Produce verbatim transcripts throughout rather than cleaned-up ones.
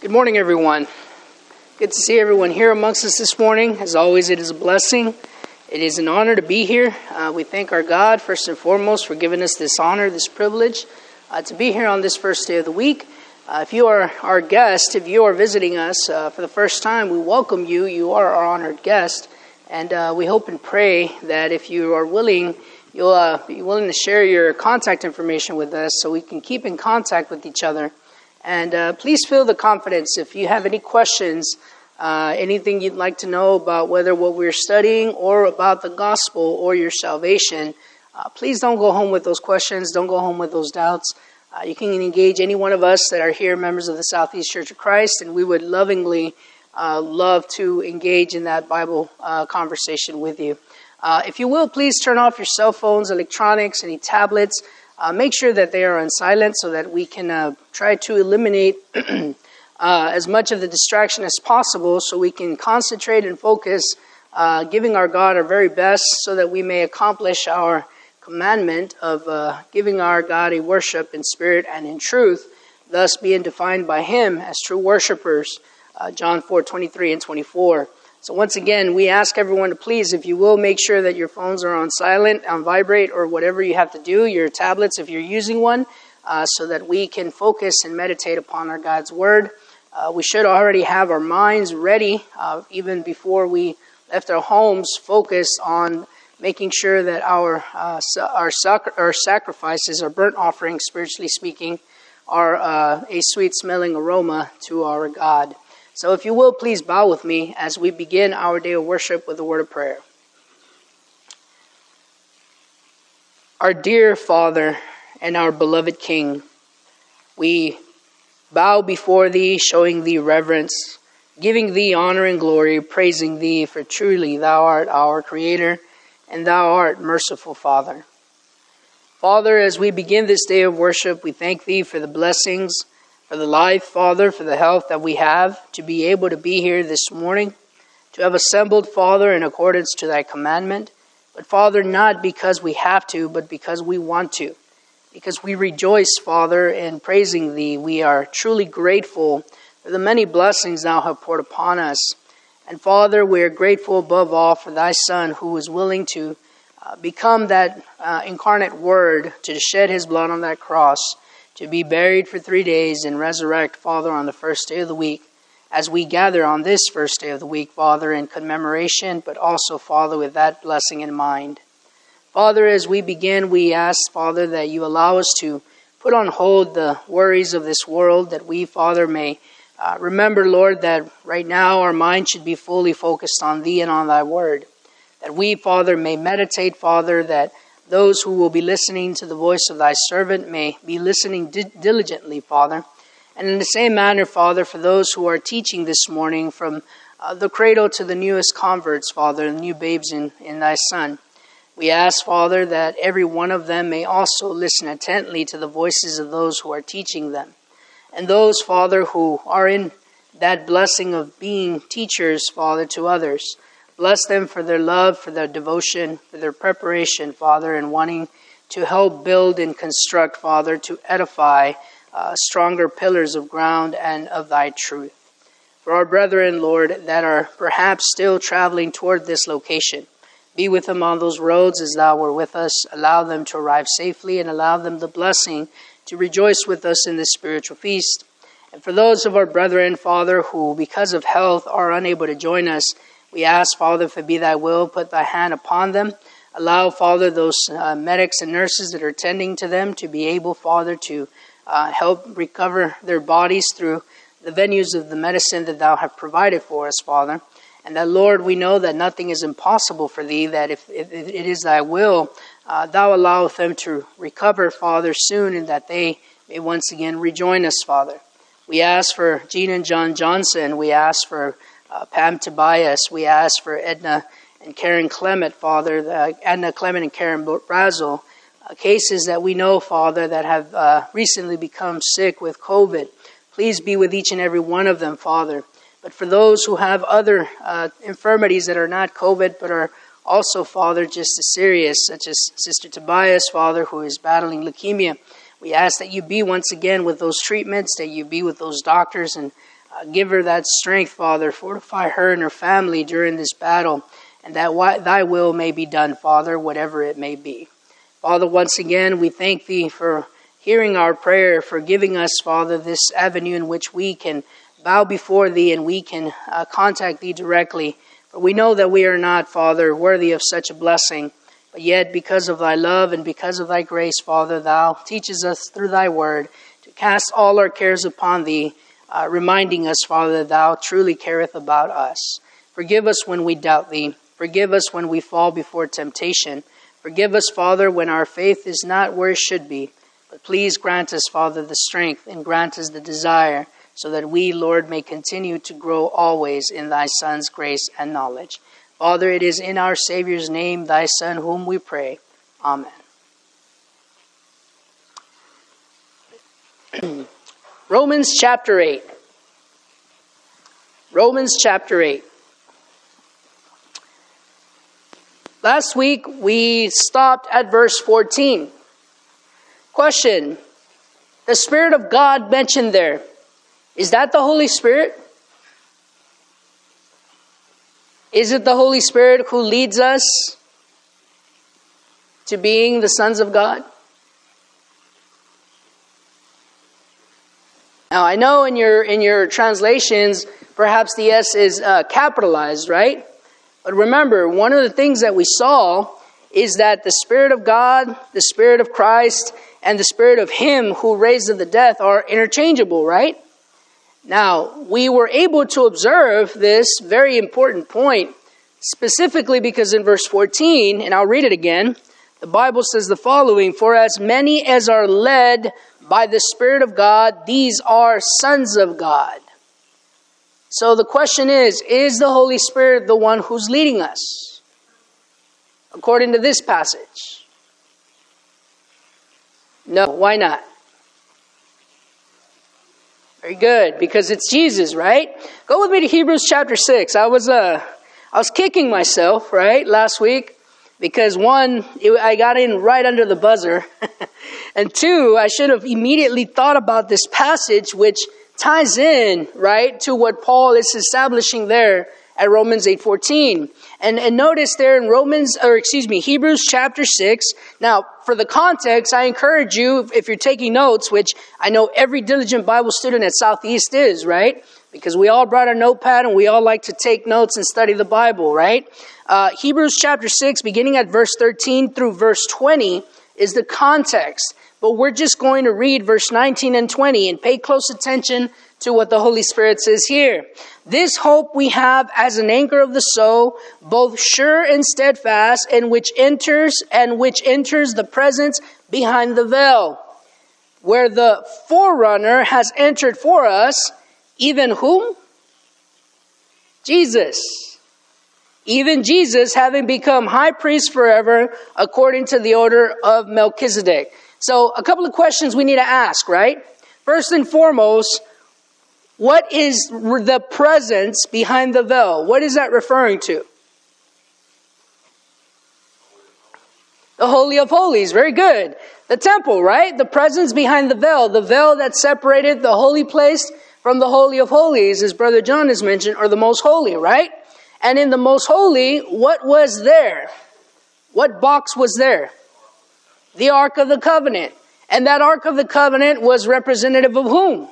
Good morning, everyone. Good to see everyone here amongst us this morning. As always, it is a blessing. It is an honor to be here. Uh, we thank our God, first and foremost, for giving us this honor, this privilege, uh, to be here on this first day of the week. Uh, if you are our guest, if you are visiting us uh, for the first time, we welcome you. You are our honored guest. And uh, we hope and pray that if you are willing, you'll uh, be willing to share your contact information with us so we can keep in contact with each other. And uh, please feel the confidence if you have any questions, uh, anything you'd like to know about whether what we're studying or about the gospel or your salvation. Uh, please don't go home with those questions. Don't go home with those doubts. Uh, you can engage any one of us that are here, members of the Southeast Church of Christ, and we would lovingly uh, love to engage in that Bible uh, conversation with you. Uh, if you will, please turn off your cell phones, electronics, any tablets. Uh, make sure that they are on silent so that we can uh, try to eliminate uh, as much of the distraction as possible so we can concentrate and focus, uh, giving our God our very best so that we may accomplish our commandment of uh, giving our God a worship in spirit and in truth, thus being defined by Him as true worshipers, uh, John four twenty-three and twenty-four. So once again, we ask everyone to please, if you will, make sure that your phones are on silent, on vibrate, or whatever you have to do, your tablets if you're using one, uh, so that we can focus and meditate upon our God's Word. Uh, we should already have our minds ready, uh, even before we left our homes, focused on making sure that our uh, our, sac- our sacrifices, our burnt offerings, spiritually speaking, are uh, a sweet-smelling aroma to our God. So if you will, please bow with me as we begin our day of worship with a word of prayer. Our dear Father and our beloved King, we bow before Thee, showing Thee reverence, giving Thee honor and glory, praising Thee, for truly Thou art our Creator, and Thou art merciful Father. Father, as we begin this day of worship, we thank Thee for the blessings, for the life, Father, for the health that we have, to be able to be here this morning, to have assembled, Father, in accordance to Thy commandment. But, Father, not because we have to, but because we want to. Because we rejoice, Father, in praising Thee. We are truly grateful for the many blessings Thou have poured upon us. And, Father, we are grateful above all for Thy Son, who was willing to uh, become that uh, incarnate Word, to shed His blood on that cross, to be buried for three days and resurrect, Father, on the first day of the week, as we gather on this first day of the week, Father, in commemoration, but also, Father, with that blessing in mind. Father, as we begin, we ask, Father, that You allow us to put on hold the worries of this world, that we, Father, may uh, remember, Lord, that right now our mind should be fully focused on Thee and on Thy Word. That we, Father, may meditate, Father, that those who will be listening to the voice of Thy servant may be listening di- diligently, Father. And in the same manner, Father, for those who are teaching this morning from uh, the cradle to the newest converts, Father, the new babes in, in Thy Son, we ask, Father, that every one of them may also listen intently to the voices of those who are teaching them. And those, Father, who are in that blessing of being teachers, Father, to others, bless them for their love, for their devotion, for their preparation, Father, and wanting to help build and construct, Father, to edify uh, stronger pillars of ground and of Thy truth. For our brethren, Lord, that are perhaps still traveling toward this location, be with them on those roads as Thou were with us. Allow them to arrive safely and allow them the blessing to rejoice with us in this spiritual feast. And for those of our brethren, Father, who because of health are unable to join us, we ask, Father, if it be Thy will, put Thy hand upon them. Allow, Father, those uh, medics and nurses that are tending to them to be able, Father, to uh, help recover their bodies through the venues of the medicine that Thou have provided for us, Father. And that, Lord, we know that nothing is impossible for Thee, that if, if it is Thy will, uh, Thou alloweth them to recover, Father, soon, and that they may once again rejoin us, Father. We ask for Gene and John Johnson. We ask for Uh, Pam Tobias. We ask for Edna and Karen Clement, Father, uh, Edna Clement and Karen Brazel, uh, cases that we know, Father, that have uh, recently become sick with COVID. Please be with each and every one of them, Father. But for those who have other uh, infirmities that are not COVID, but are also, Father, just as serious, such as Sister Tobias, Father, who is battling leukemia, We ask that you be once again with those treatments, that you be with those doctors, and uh, give her that strength, Father. Fortify her and her family during this battle, and that why, thy will may be done, Father, whatever it may be. Father, once again, we thank thee for hearing our prayer, for giving us, Father, this avenue in which we can bow before thee and we can uh, contact thee directly. For we know that we are not, Father, worthy of such a blessing. But yet, because of thy love and because of thy grace, Father, thou teaches us through thy word to cast all our cares upon thee, uh, reminding us, Father, that thou truly careth about us. Forgive us when we doubt thee. Forgive us when we fall before temptation. Forgive us, Father, when our faith is not where it should be. But please grant us, Father, the strength and grant us the desire so that we, Lord, may continue to grow always in thy Son's grace and knowledge. Father, it is in our Savior's name, thy Son, whom we pray. Amen. Romans chapter eight. Romans chapter eight. Last week, we stopped at verse fourteen. Question. The Spirit of God mentioned there. Is that the Holy Spirit? Is it the Holy Spirit who leads us to being the sons of God? Now, I know in your in your translations, perhaps the S is uh, capitalized, right? But remember, one of the things that we saw is that the Spirit of God, the Spirit of Christ, and the Spirit of Him who raised the dead are interchangeable, right? Now, we were able to observe this very important point, specifically because in verse fourteen, and I'll read it again, the Bible says the following, "For as many as are led by the Spirit of God, these are sons of God." So the question is, is the Holy Spirit the one who's leading us? According to this passage. No, why not? Very good, because it's Jesus, right? Go with me to Hebrews chapter six. I was uh, I was kicking myself, right, last week, because one, it, I got in right under the buzzer, and two, I should have immediately thought about this passage, which ties in, right, to what Paul is establishing there at Romans eight fourteen. And, and notice there in Romans, or excuse me, Hebrews chapter six. Now, for the context, I encourage you, if you're taking notes, which I know every diligent Bible student at Southeast is, right? Because we all brought a notepad and we all like to take notes and study the Bible, right? Uh, Hebrews chapter six, beginning at verse thirteen through verse twenty, is the context. But we're just going to read verse nineteen and twenty and pay close attention to what the Holy Spirit says here. "This hope we have as an anchor of the soul, both sure and steadfast, and which enters and which enters the presence behind the veil, where the forerunner has entered for us, even whom? Jesus. Even Jesus, having become high priest forever, according to the order of Melchizedek." So a couple of questions we need to ask, right? First and foremost, what is the presence behind the veil? What is that referring to? The Holy of Holies. Very good. The temple, right? The presence behind the veil. The veil that separated the holy place from the Holy of Holies, as Brother John has mentioned, or the most holy, right? And in the most holy, what was there? What box was there? The Ark of the Covenant. And that Ark of the Covenant was representative of whom?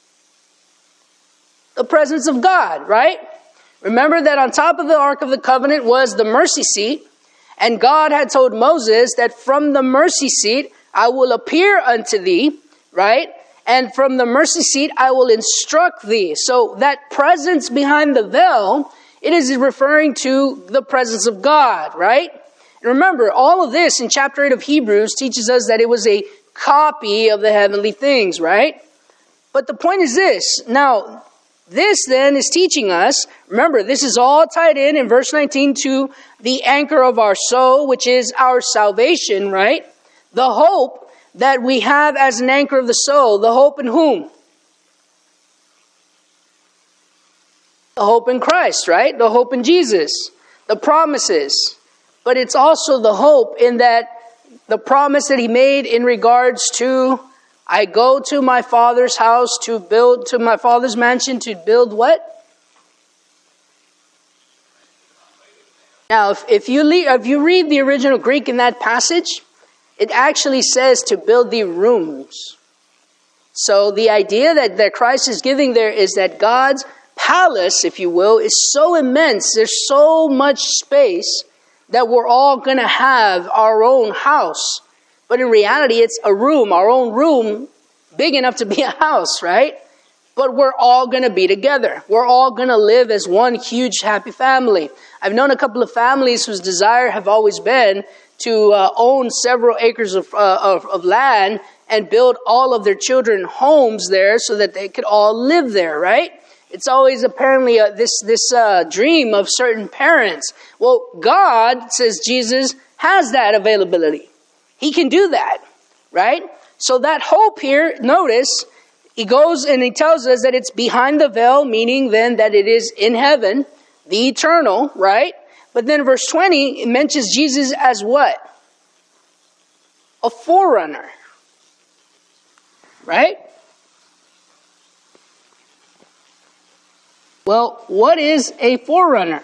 The presence of God, right? Remember that on top of the Ark of the Covenant was the mercy seat. And God had told Moses that from the mercy seat I will appear unto thee, right? And from the mercy seat I will instruct thee. So that presence behind the veil, it is referring to the presence of God, right? And remember, all of this in chapter eight of Hebrews teaches us that it was a copy of the heavenly things, right? But the point is this. Now, this then is teaching us, remember, this is all tied in in verse nineteen to the anchor of our soul, which is our salvation, right? The hope that we have as an anchor of the soul. The hope in whom? The hope in Christ, right? The hope in Jesus. The promises. But it's also the hope in that the promise that he made in regards to I go to my Father's house to build, to my Father's mansion to build what? Now, if, if, you leave, if you read the original Greek in that passage, it actually says to build the rooms. So the idea that, that Christ is giving there is that God's palace, if you will, is so immense. There's so much space that we're all going to have our own house. But in reality, it's a room, our own room, big enough to be a house, right? But we're all going to be together. We're all going to live as one huge happy family. I've known a couple of families whose desire have always been to uh, own several acres of, uh, of, of land and build all of their children homes there so that they could all live there, right? It's always apparently a, this, this uh, dream of certain parents. Well, God, says Jesus, has that availability. He can do that, right? So that hope here, notice, he goes and he tells us that it's behind the veil, meaning then that it is in heaven, the eternal, right? But then verse twenty, it mentions Jesus as what? A forerunner, right? Well, what is a forerunner?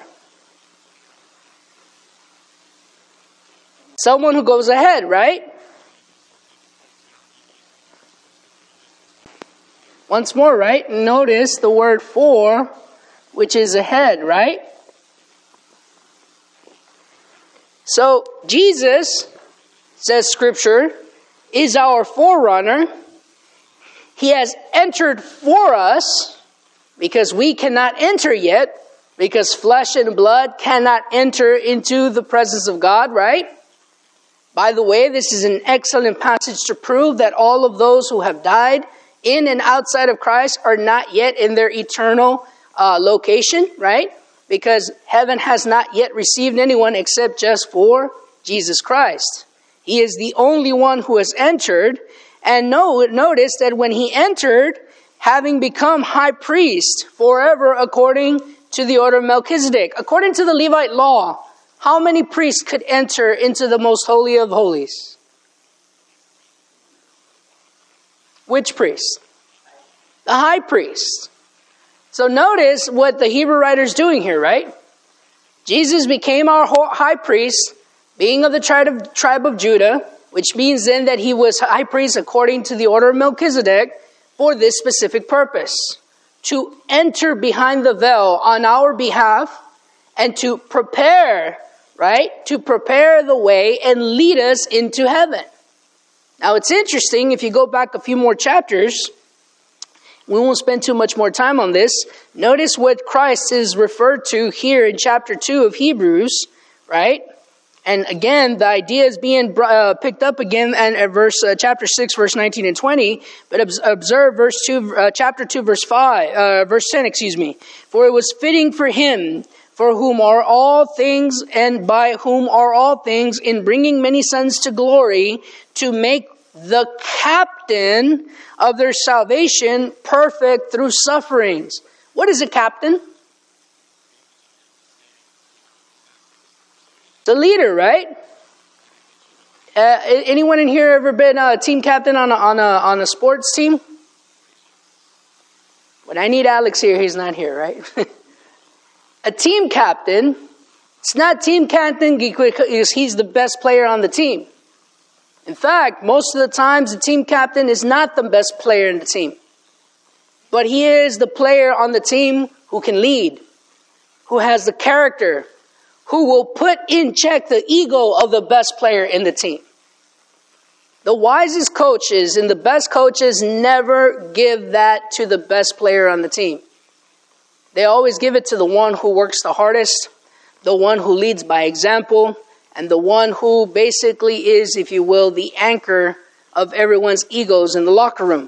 Someone who goes ahead, right? Once more, right? Notice the word for, which is ahead, right? So, Jesus, says Scripture, is our forerunner. He has entered for us, because we cannot enter yet, because flesh and blood cannot enter into the presence of God, right? By the way, this is an excellent passage to prove that all of those who have died in and outside of Christ are not yet in their eternal uh, location, right? Because heaven has not yet received anyone except just for Jesus Christ. He is the only one who has entered. And no, notice that when he entered, having become high priest forever according to the order of Melchizedek, according to the Levite law, how many priests could enter into the most holy of holies? Which priest? The high priest. So notice what the Hebrew writer is doing here, right? Jesus became our high priest, being of the tribe of, tribe of Judah, which means then that he was high priest according to the order of Melchizedek for this specific purpose. To enter behind the veil on our behalf and to prepare, right? To prepare the way and lead us into heaven. Now it's interesting, if you go back a few more chapters, we won't spend too much more time on this. Notice what Christ is referred to here in chapter two of Hebrews, right? And again, the idea is being uh, picked up again and at verse uh, chapter six, verse nineteen and twenty. But observe verse two, uh, chapter two, verse five, uh, verse ten. Excuse me. For it was fitting for him, for whom are all things, and by whom are all things, in bringing many sons to glory, to make the captain of their salvation perfect through sufferings. What is a captain? The leader, right? Uh, anyone in here ever been a team captain on a, on a on a sports team? When I need Alex here, he's not here, right? A team captain, it's not team captain because he's the best player on the team. In fact, most of the times the team captain is not the best player in the team. But he is the player on the team who can lead, who has the character, who will put in check the ego of the best player in the team. The wisest coaches and the best coaches never give that to the best player on the team. They always give it to the one who works the hardest, the one who leads by example, and the one who basically is, if you will, the anchor of everyone's egos in the locker room.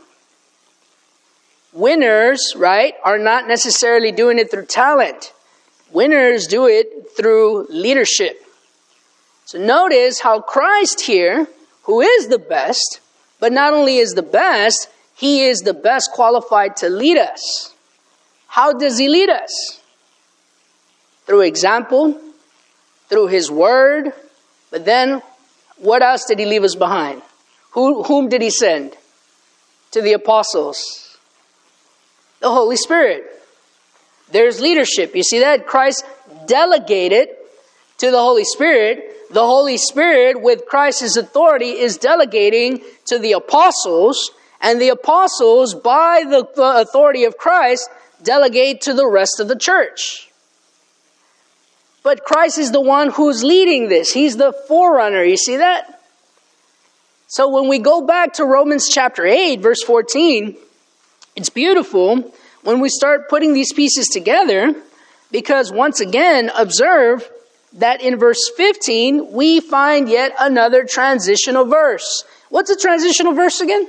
Winners, right, are not necessarily doing it through talent. Winners do it through leadership. So notice how Christ here, who is the best, but not only is the best, he is the best qualified to lead us. How does he lead us? Through example, through his word, but then what else did he leave us behind? Who, whom did he send? to the apostles? The Holy Spirit. There's leadership. You see that? Christ delegated to the Holy Spirit. The Holy Spirit, with Christ's authority, is delegating to the apostles. And the apostles, by the authority of Christ, delegate to the rest of the church. But Christ is the one who's leading this. He's the forerunner. You see that? So when we go back to Romans chapter eight, verse fourteen, it's beautiful when we start putting these pieces together, because once again, observe that in verse fifteen, we find yet another transitional verse. What's a transitional verse again?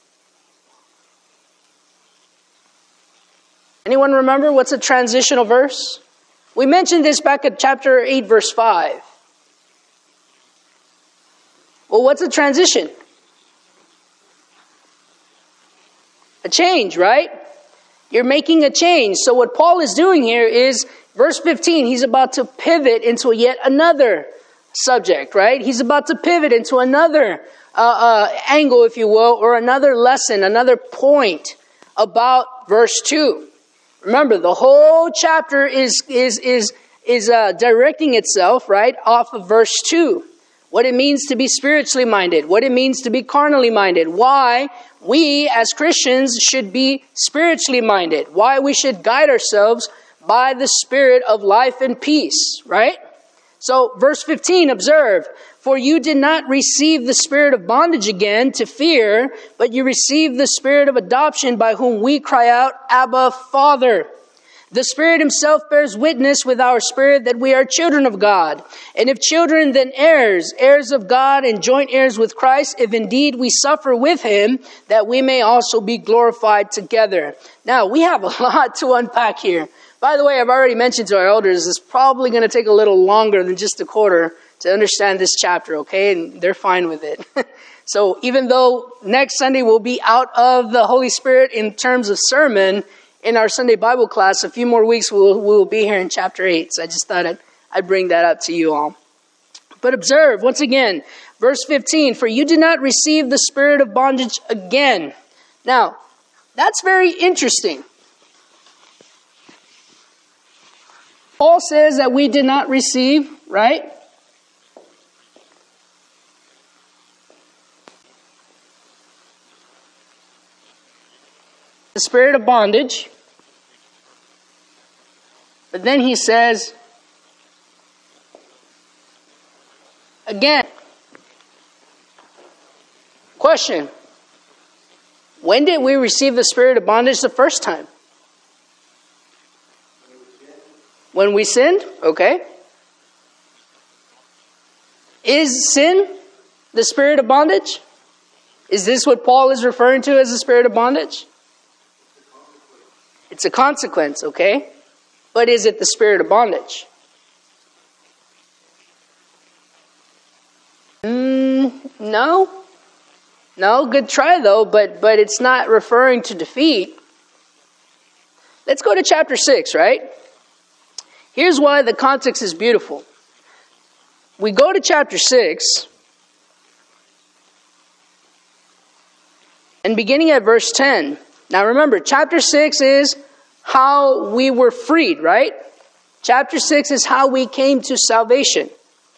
Anyone remember what's a transitional verse? We mentioned this back at chapter eight, verse five. Well, what's a transition? A change, right? You're making a change. So what Paul is doing here is, verse fifteen, he's about to pivot into yet another subject, right? He's about to pivot into another uh, uh, angle, if you will, or another lesson, another point about verse two. Remember, the whole chapter is is is is uh, directing itself, right, off of verse two. What it means to be spiritually minded, what it means to be carnally minded, why we as Christians should be spiritually minded, why we should guide ourselves by the spirit of life and peace, right? So verse fifteen, observe, for you did not receive the spirit of bondage again to fear, but you received the spirit of adoption by whom we cry out, Abba, Father. The Spirit himself bears witness with our spirit that we are children of God. And if children, then heirs, heirs of God and joint heirs with Christ, if indeed we suffer with him, that we may also be glorified together. Now, we have a lot to unpack here. By the way, I've already mentioned to our elders, it's probably going to take a little longer than just a quarter to understand this chapter, okay? And they're fine with it. So even though next Sunday we'll be out of the Holy Spirit in terms of sermon, in our Sunday Bible class, a few more weeks we'll, we'll be here in chapter eight. So I just thought I'd, I'd bring that up to you all. But observe, once again, verse fifteen, for you did not receive the spirit of bondage again. Now, that's very interesting. Paul says that we did not receive, right? The spirit of bondage. But then he says, again, question, when did we receive the spirit of bondage the first time? When we sinned? Okay. Is sin the spirit of bondage? Is this what Paul is referring to as the spirit of bondage? It's a consequence, okay? But is it the spirit of bondage? Mm, no. No, good try though, but, but it's not referring to defeat. Let's go to chapter six, right? Here's why the context is beautiful. We go to chapter six, and beginning at verse ten. Now remember, chapter six is how we were freed, right? Chapter six is how we came to salvation.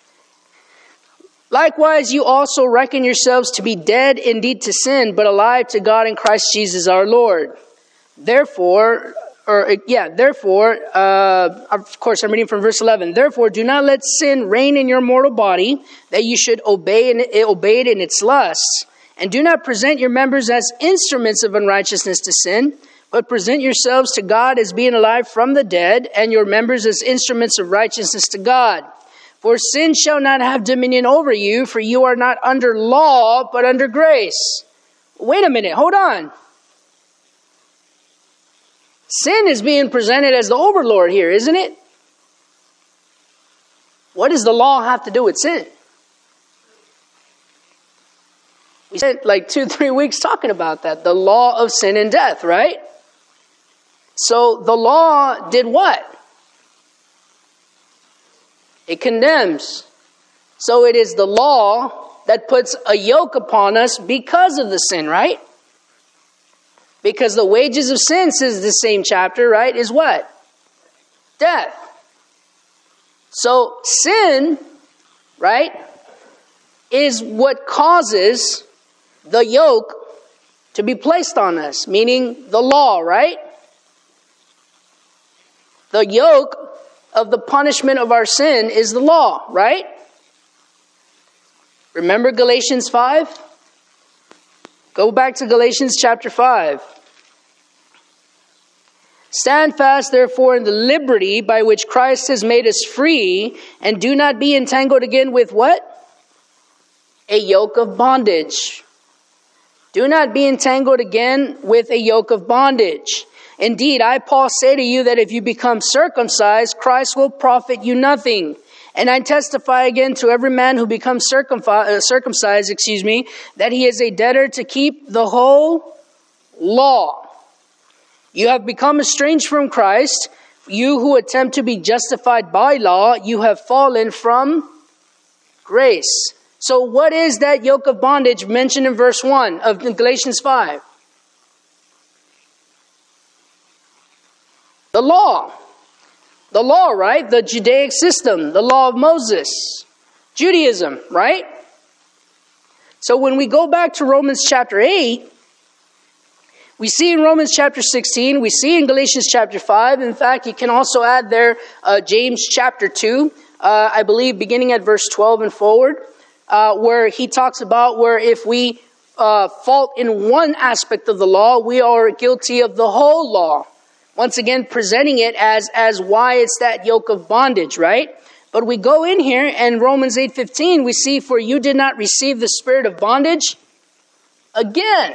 Likewise, you also reckon yourselves to be dead indeed to sin, but alive to God in Christ Jesus our Lord. Therefore, or yeah, therefore, uh, of course, I'm reading from verse eleven. Therefore, do not let sin reign in your mortal body, that you should obey, in, obey it in its lusts. And do not present your members as instruments of unrighteousness to sin, but present yourselves to God as being alive from the dead, and your members as instruments of righteousness to God. For sin shall not have dominion over you, for you are not under law, but under grace. Wait a minute, hold on. Sin is being presented as the overlord here, isn't it? What does the law have to do with sin? We spent like two, three weeks talking about that. The law of sin and death, right? So the law did what? It condemns. So it is the law that puts a yoke upon us because of the sin, right? Because the wages of sin, says the same chapter, right, is what? Death. So sin, right, is what causes the yoke to be placed on us, meaning the law, right? The yoke of the punishment of our sin is the law, right? Remember Galatians five? Go back to Galatians chapter five. Stand fast, therefore, in the liberty by which Christ has made us free, and do not be entangled again with what? A yoke of bondage. Do not be entangled again with a yoke of bondage. Indeed, I, Paul, say to you that if you become circumcised, Christ will profit you nothing. And I testify again to every man who becomes circumcised, circumcised, excuse me, that he is a debtor to keep the whole law. You have become estranged from Christ. You who attempt to be justified by law, you have fallen from grace. So what is that yoke of bondage mentioned in verse one of Galatians five? The law. The law, right? The Judaic system, the law of Moses. Judaism, right? So when we go back to Romans chapter eight, we see in Romans chapter sixteen, we see in Galatians chapter five. In fact, you can also add there uh, James chapter two, uh, I believe beginning at verse twelve and forward, uh, where he talks about where if we uh, fault in one aspect of the law, we are guilty of the whole law. Once again, presenting it as, as why it's that yoke of bondage, right? But we go in here and Romans eight fifteen, we see, for you did not receive the spirit of bondage again.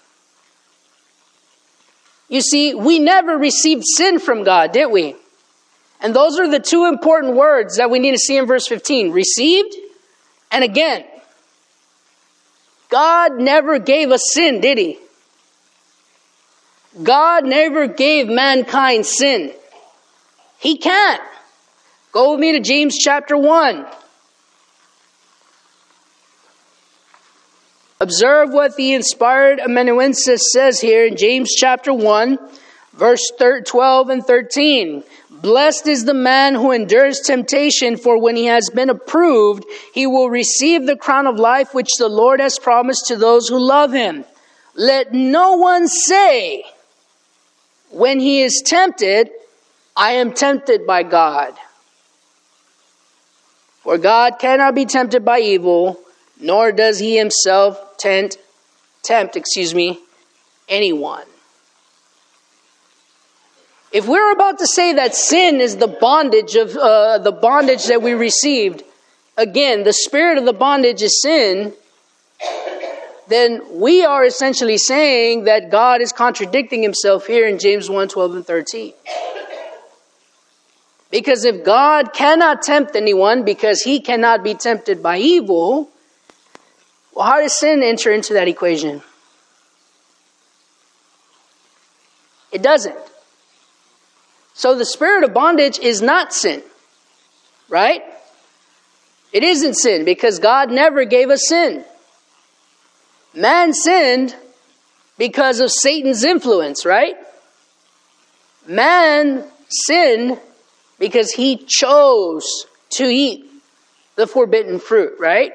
You see, we never received sin from God, did we? And those are the two important words that we need to see in verse fifteen. Received and again. God never gave us sin, did he? God never gave mankind sin. He can't. Go with me to James chapter one. Observe what the inspired amanuensis says here in James chapter one, verse twelve and thirteen. Blessed is the man who endures temptation, for when he has been approved, he will receive the crown of life which the Lord has promised to those who love him. Let no one say, when he is tempted, I am tempted by God. For God cannot be tempted by evil, nor does he himself tempt, tempt, excuse me, anyone. If we're about to say that sin is the bondage of uh, the bondage that we received, again, the spirit of the bondage is sin, then we are essentially saying that God is contradicting himself here in James one, twelve and thirteen. Because if God cannot tempt anyone because he cannot be tempted by evil, well, how does sin enter into that equation? It doesn't. So the spirit of bondage is not sin, right? It isn't sin because God never gave us sin. Man sinned because of Satan's influence, right? Man sinned because he chose to eat the forbidden fruit, right?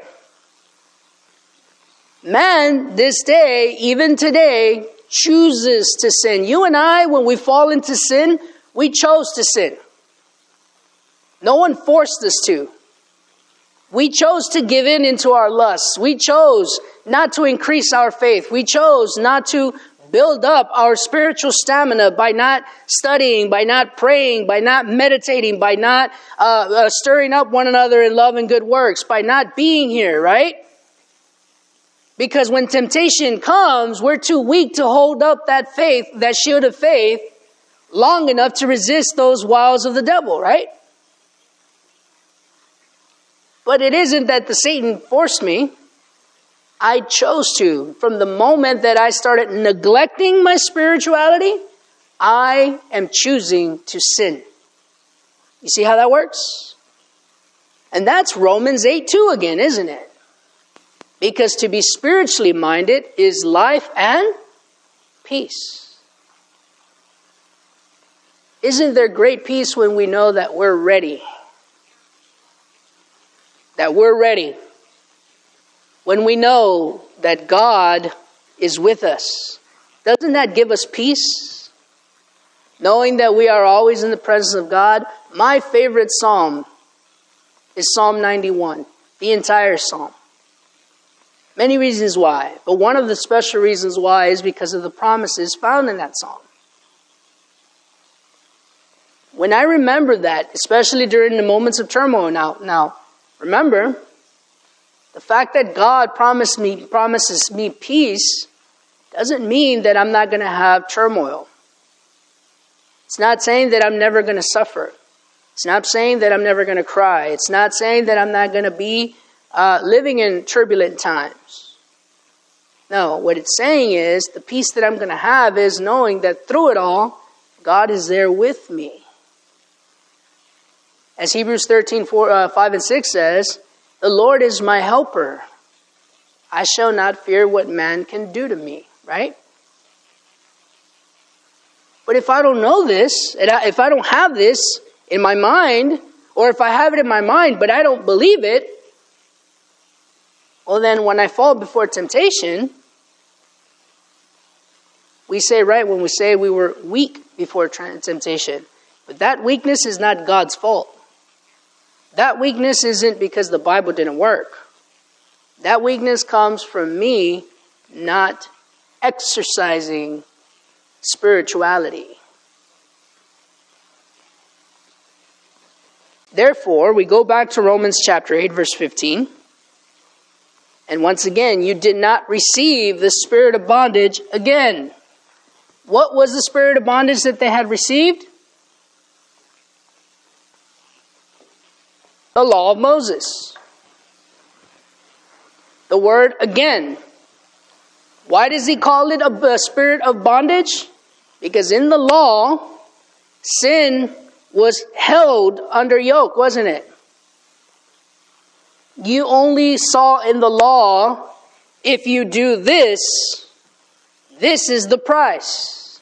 Man, this day, even today, chooses to sin. You and I, when we fall into sin, we chose to sin. No one forced us to. We chose to give in into our lusts. We chose not to increase our faith. We chose not to build up our spiritual stamina by not studying, by not praying, by not meditating, by not uh, uh, stirring up one another in love and good works, by not being here, right? Because when temptation comes, we're too weak to hold up that faith, that shield of faith, long enough to resist those wiles of the devil, right? But it isn't that the Satan forced me. I chose to. From the moment that I started neglecting my spirituality, I am choosing to sin. You see how that works? And that's Romans eight two again, isn't it? Because to be spiritually minded is life and peace. Isn't there great peace when we know that we're ready? That we're ready. When we know that God is with us. Doesn't that give us peace? Knowing that we are always in the presence of God. My favorite psalm is Psalm ninety-one. The entire psalm. Many reasons why. But one of the special reasons why is because of the promises found in that psalm. When I remember that, especially during the moments of turmoil, now, now remember, the fact that God promised me, promises me peace doesn't mean that I'm not going to have turmoil. It's not saying that I'm never going to suffer. It's not saying that I'm never going to cry. It's not saying that I'm not going to be uh, living in turbulent times. No, what it's saying is the peace that I'm going to have is knowing that through it all, God is there with me. As Hebrews thirteen, four, uh, five and six says, the Lord is my helper. I shall not fear what man can do to me. Right? But if I don't know this, and I, if I don't have this in my mind, or if I have it in my mind, but I don't believe it, well then when I fall before temptation, we say, right, when we say we were weak before temptation, but that weakness is not God's fault. That weakness isn't because the Bible didn't work. That weakness comes from me not exercising spirituality. Therefore, we go back to Romans chapter eight, verse fifteen. And once again, you did not receive the spirit of bondage again. What was the spirit of bondage that they had received? The law of Moses. The word again. Why does he call it a, a spirit of bondage? Because in the law, sin was held under yoke, wasn't it? You only saw in the law, if you do this, this is the price.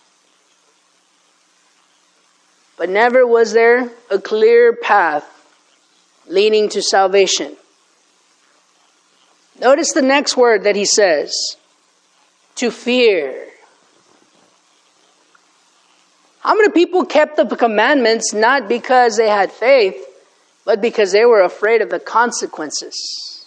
But never was there a clear path leading to salvation. Notice the next word that he says. To fear. How many people kept the commandments not because they had faith, but because they were afraid of the consequences?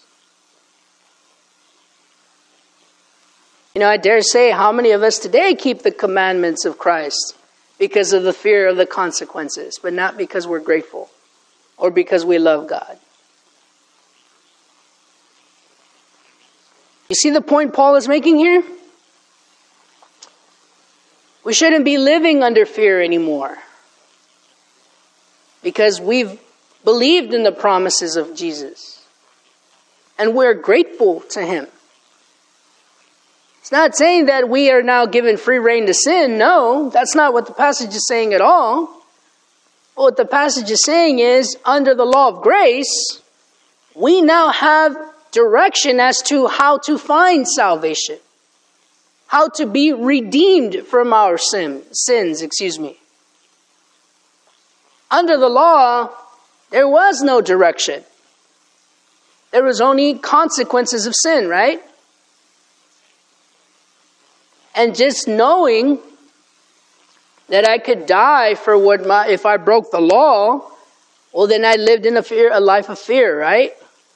You know, I dare say, how many of us today keep the commandments of Christ because of the fear of the consequences, but not because we're grateful or because we love God? You see the point Paul is making here? We shouldn't be living under fear anymore because we've believed in the promises of Jesus and we're grateful to him. It's not saying that we are now given free rein to sin. No, that's not what the passage is saying at all. What the passage is saying is, under the law of grace, we now have direction as to how to find salvation. How to be redeemed from our sin, sins, excuse me. Under the law, there was no direction. There was only consequences of sin, right? And just knowing that I could die for what my, if I broke the law, well then I lived in a fear, a life of fear, right?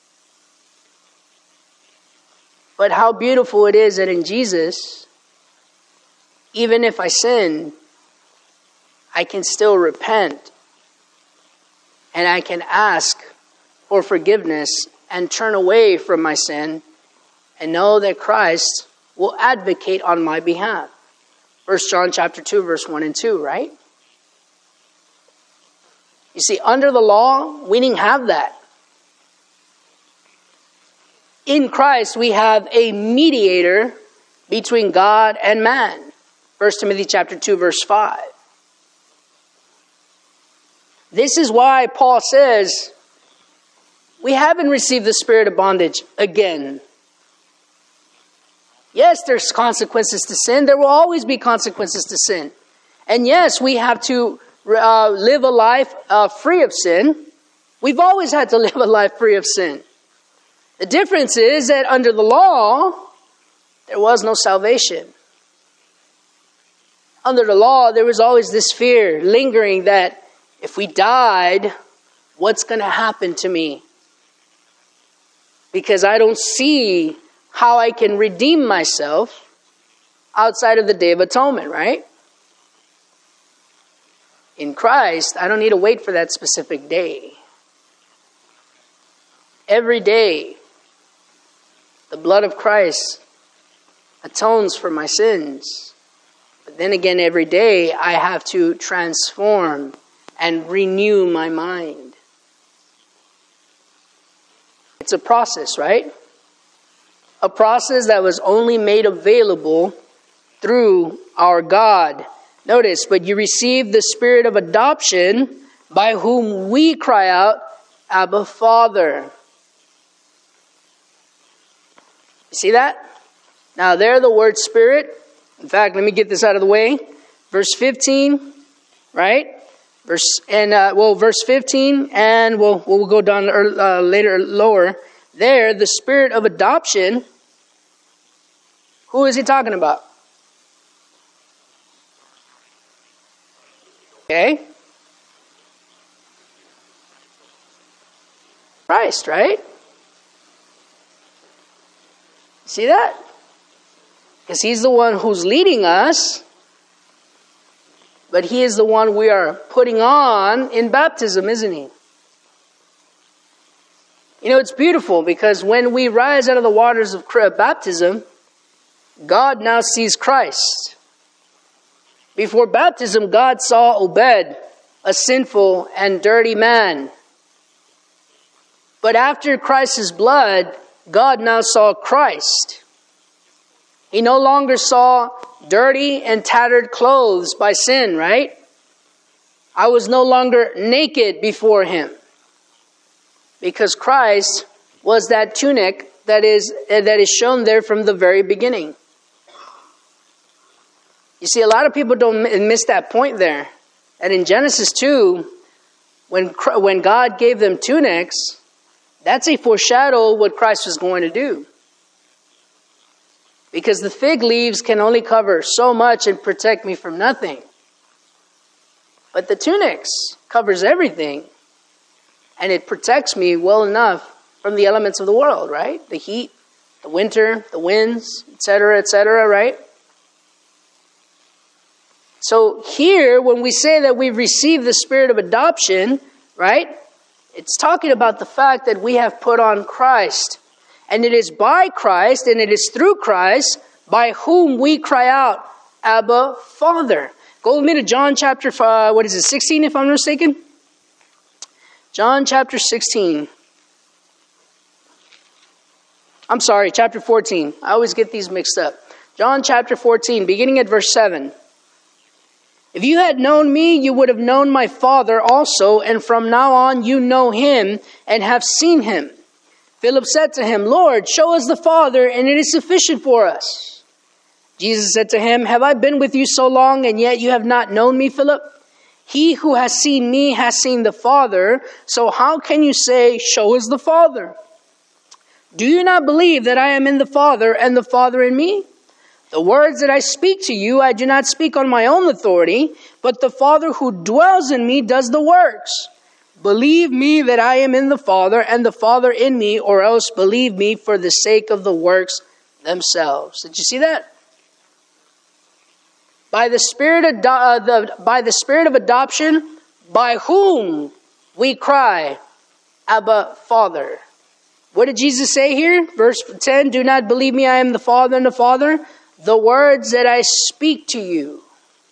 But how beautiful it is that in Jesus, even if I sin, I can still repent. And I can ask for forgiveness and turn away from my sin and know that Christ will advocate on my behalf. First John chapter two, verse one and two, right? You see, under the law, we didn't have that. In Christ, we have a mediator between God and man. First Timothy chapter two, verse five. This is why Paul says, we haven't received the spirit of bondage again. Yes, there's consequences to sin. There will always be consequences to sin. And yes, we have to uh, live a life uh, free of sin. We've always had to live a life free of sin. The difference is that under the law, there was no salvation. Under the law, there was always this fear lingering that if we died, what's going to happen to me? Because I don't see how I can redeem myself outside of the Day of Atonement, right? In Christ, I don't need to wait for that specific day. Every day, the blood of Christ atones for my sins. But then again, every day, I have to transform and renew my mind. It's a process, right? A process that was only made available through our God. Notice, but you receive the spirit of adoption by whom we cry out, Abba, Father. You see that? Now there the word spirit. In fact, let me get this out of the way. Verse fifteen, right? Verse and uh, well, verse fifteen, and we'll we'll go down uh, later lower. There, the spirit of adoption. Who is he talking about? Okay. Christ, right? See that? Because he's the one who's leading us, but he is the one we are putting on in baptism, isn't he? You know, it's beautiful because when we rise out of the waters of baptism, God now sees Christ. Before baptism, God saw Obed, a sinful and dirty man. But after Christ's blood, God now saw Christ. He no longer saw dirty and tattered clothes by sin, right? I was no longer naked before him. Because Christ was that tunic that is, that is shown there from the very beginning. You see, a lot of people don't miss that point there. And in Genesis two, when, when God gave them tunics, that's a foreshadow of what Christ was going to do. Because the fig leaves can only cover so much and protect me from nothing. But the tunics covers everything. And it protects me well enough from the elements of the world, right? The heat, the winter, the winds, et cetera, et cetera, right? So here, when we say that we've received the spirit of adoption, right? It's talking about the fact that we have put on Christ. And it is by Christ, and it is through Christ, by whom we cry out, Abba, Father. Go with me to John chapter, uh, what is it, sixteen, if I'm not mistaken? John chapter sixteen. I'm sorry, chapter fourteen. I always get these mixed up. John chapter fourteen, beginning at verse seven. If you had known me, you would have known my Father also, and from now on you know him and have seen him. Philip said to him, Lord, show us the Father, and it is sufficient for us. Jesus said to him, have I been with you so long, and yet you have not known me, Philip? He who has seen me has seen the Father, so how can you say, show us the Father? Do you not believe that I am in the Father, and the Father in me? The words that I speak to you, I do not speak on my own authority, but the Father who dwells in me does the works. Believe me that I am in the Father, and the Father in me, or else believe me for the sake of the works themselves. Did you see that? By the Spirit of, uh, the, by the Spirit of adoption, by whom we cry, Abba, Father. What did Jesus say here? Verse ten, do not believe me, I am the Father and the Father. The words that I speak to you.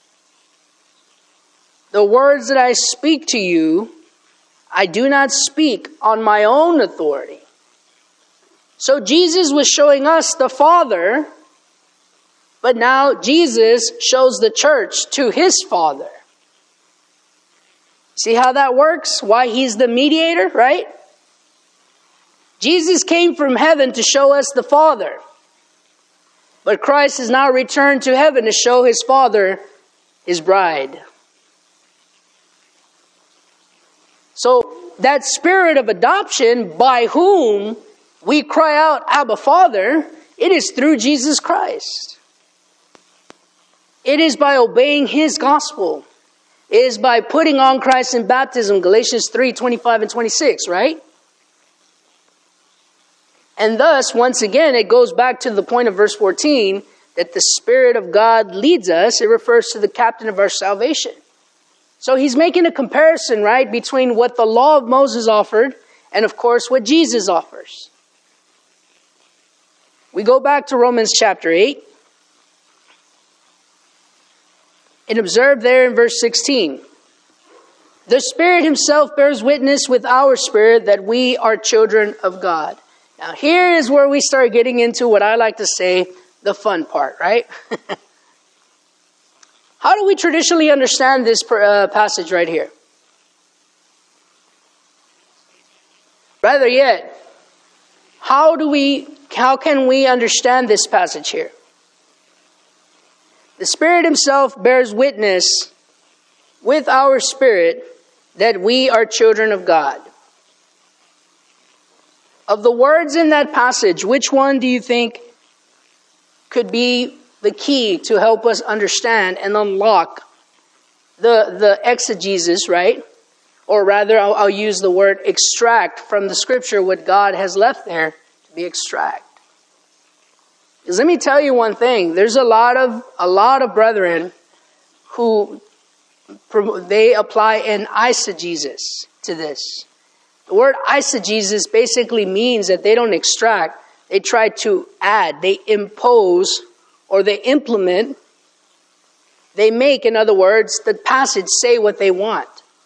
The words that I speak to you, I do not speak on my own authority. So Jesus was showing us the Father, but now Jesus shows the church to his Father. See how that works? Why he's the mediator, right? Jesus came from heaven to show us the Father. But Christ has now returned to heaven to show his Father his bride. So that spirit of adoption by whom we cry out, Abba, Father, it is through Jesus Christ. It is by obeying his gospel. It is by putting on Christ in baptism, Galatians three, twenty-five and twenty-six, right? And thus, once again, it goes back to the point of verse fourteen, that the Spirit of God leads us. It refers to the captain of our salvation. So he's making a comparison, right, between what the law of Moses offered and, of course, what Jesus offers. We go back to Romans chapter eight and observe there in verse sixteen. The Spirit himself bears witness with our spirit that we are children of God. Now here is where we start getting into what I like to say, the fun part, right? How do we traditionally understand this uh, passage right here? Rather yet, how do we, how can we understand this passage here? The Spirit himself bears witness with our spirit that we are children of God. Of the words in that passage, which one do you think could be the key to help us understand and unlock the, the exegesis, right? Or rather, I'll, I'll use the word extract from the scripture what God has left there to be extract. Because let me tell you one thing. There's a lot of a lot of brethren who they apply an eisegesis to this. The word eisegesis basically means that they don't extract. They try to add. They impose or they implement. They make, in other words, the passage say what they want.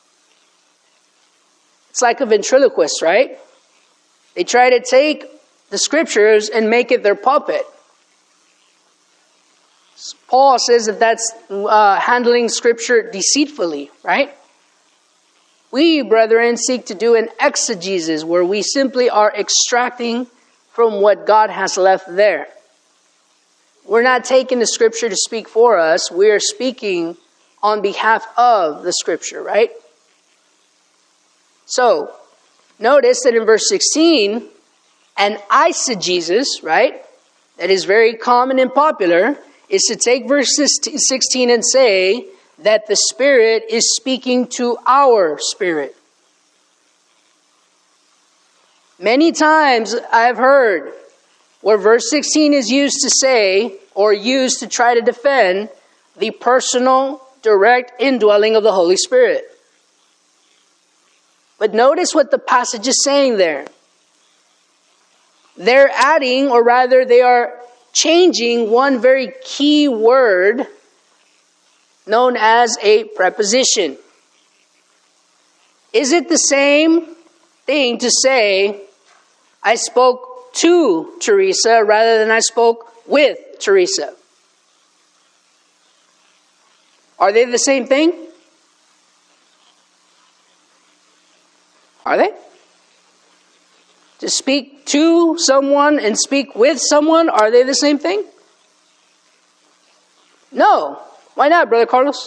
It's like a ventriloquist, right? They try to take the scriptures and make it their puppet. Paul says that that's uh, handling scripture deceitfully, right? We, brethren, seek to do an exegesis where we simply are extracting from what God has left there. We're not taking the scripture to speak for us. We are speaking on behalf of the scripture, right? So, notice that in verse sixteen, an eisegesis, right, that is very common and popular, is to take verse sixteen and say that the Spirit is speaking to our spirit. Many times I've heard where verse sixteen is used to say, or used to try to defend, the personal, direct indwelling of the Holy Spirit. But notice what the passage is saying there. They're adding, or rather they are changing one very key word known as a preposition. Is it the same thing to say, I spoke to Teresa rather than I spoke with Teresa? Are they the same thing? Are they? To speak to someone and speak with someone, are they the same thing? No. Why not, Brother Carlos?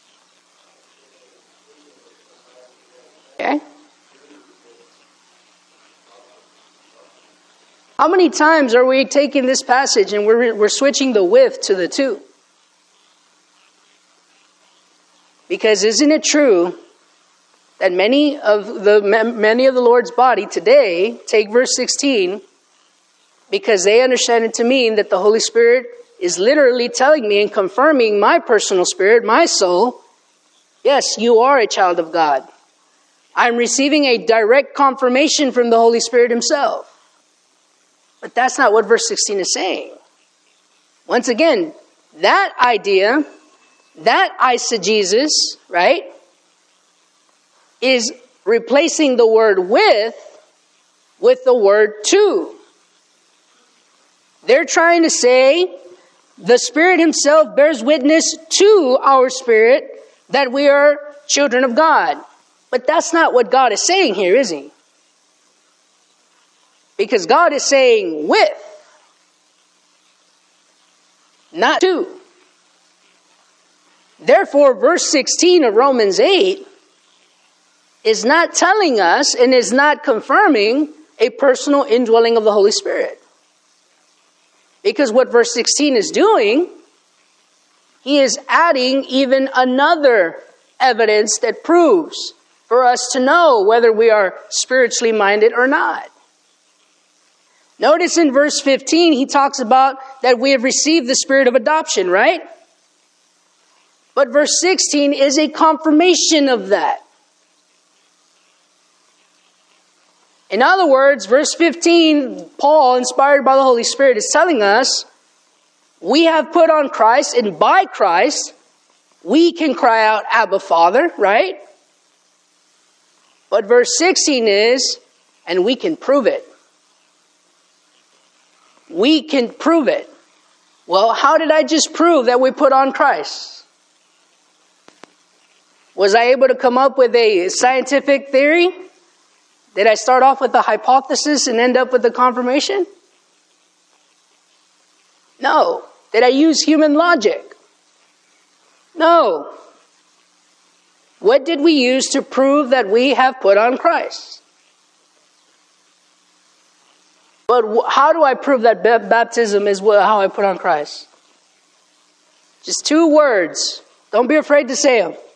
Okay. How many times are we taking this passage and we're, we're switching the with to the to? Because isn't it true that many of the many of the Lord's body today take verse sixteen because they understand it to mean that the Holy Spirit is literally telling me and confirming my personal spirit, my soul, yes, you are a child of God. I'm receiving a direct confirmation from the Holy Spirit himself. But that's not what verse sixteen is saying. Once again, that idea, that eisegesis, right, is replacing the word with with the word to. They're trying to say the Spirit himself bears witness to our spirit that we are children of God. But that's not what God is saying here, is he? Because God is saying with. not two. Therefore, verse sixteen of Romans eight is not telling us and is not confirming a personal indwelling of the Holy Spirit. Because what verse sixteen is doing, he is adding even another evidence that proves for us to know whether we are spiritually minded or not. Notice in verse fifteen, he talks about that we have received the spirit of adoption, right? But verse sixteen is a confirmation of that. In other words, verse fifteen, Paul, inspired by the Holy Spirit, is telling us we have put on Christ, and by Christ, we can cry out, Abba, Father, right? But verse sixteen is, and we can prove it. We can prove it. Well, how did I just prove that we put on Christ? Was I able to come up with a scientific theory? Did I start off with a hypothesis and end up with a confirmation? No. Did I use human logic? No. What did we use to prove that we have put on Christ? But how do I prove that baptism is how I put on Christ? Just two words. Don't be afraid to say them.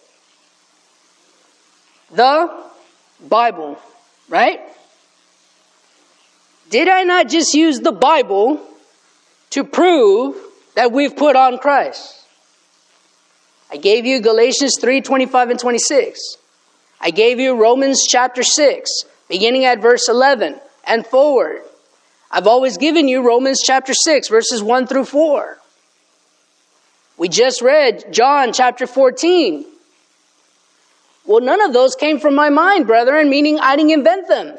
The Bible. Right? Did I not just use the Bible to prove that we've put on Christ? I gave you Galatians three, twenty-five and twenty-six. I gave you Romans chapter six, beginning at verse eleven and forward. I've always given you Romans chapter six, verses one through four. We just read John chapter fourteen. Well, none of those came from my mind, brethren, meaning I didn't invent them.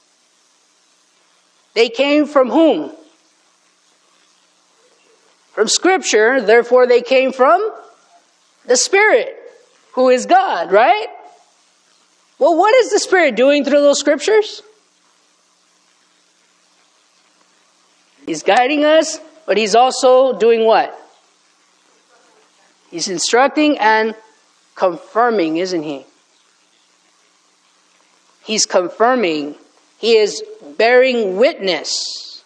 They came from whom? From Scripture, therefore they came from the Spirit, who is God, right? Well, what is the Spirit doing through those Scriptures? He's guiding us, but He's also doing what? He's instructing and confirming, isn't He? He's confirming. He is bearing witness.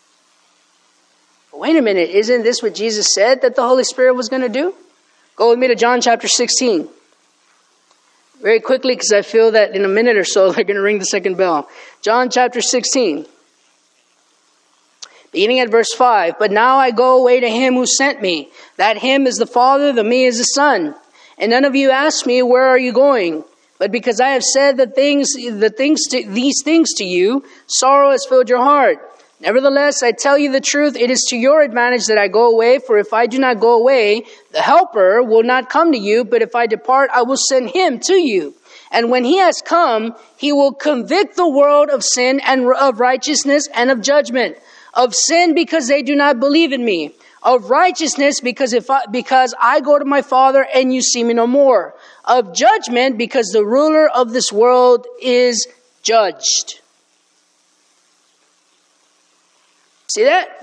Wait a minute. Isn't this what Jesus said that the Holy Spirit was going to do? Go with me to John chapter sixteen. Very quickly, because I feel that in a minute or so, they're going to ring the second bell. John chapter sixteen. Beginning at verse five. But now I go away to Him who sent me. That Him is the Father, the me is the Son. And none of you ask me, where are you going? But because I have said the things, the things, to, these things to you, sorrow has filled your heart. Nevertheless, I tell you the truth, it is to your advantage that I go away. For if I do not go away, the Helper will not come to you. But if I depart, I will send Him to you. And when He has come, He will convict the world of sin and of righteousness and of judgment. Of sin, because they do not believe in me. Of righteousness, because if I, because I go to my Father and you see me no more. Of judgment, because the ruler of this world is judged. See that?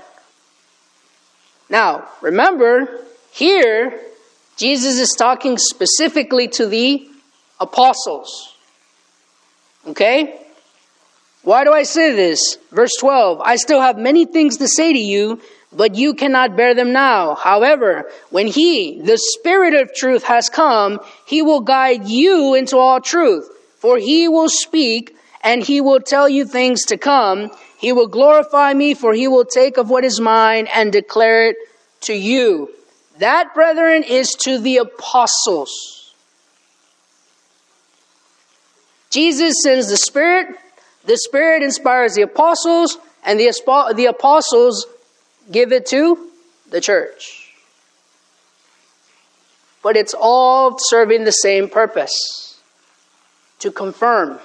Now, remember, here, Jesus is talking specifically to the apostles. Okay? Why do I say this? Verse twelve, I still have many things to say to you, but you cannot bear them now. However, when He, the Spirit of truth, has come, He will guide you into all truth. For He will speak, and He will tell you things to come. He will glorify me, for He will take of what is mine and declare it to you. That, brethren, is to the apostles. Jesus sends the Spirit. The Spirit inspires the apostles, and the, the apostles give it to the church. But it's all serving the same purpose. To confirm.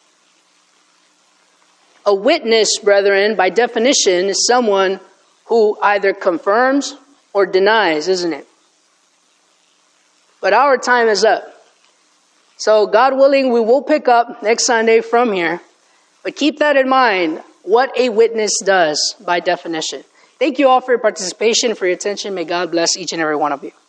A witness, brethren, by definition, is someone who either confirms or denies, isn't it? But our time is up. So God willing, we will pick up next Sunday from here. But keep that in mind, what a witness does by definition. Thank you all for your participation, for your attention. May God bless each and every one of you.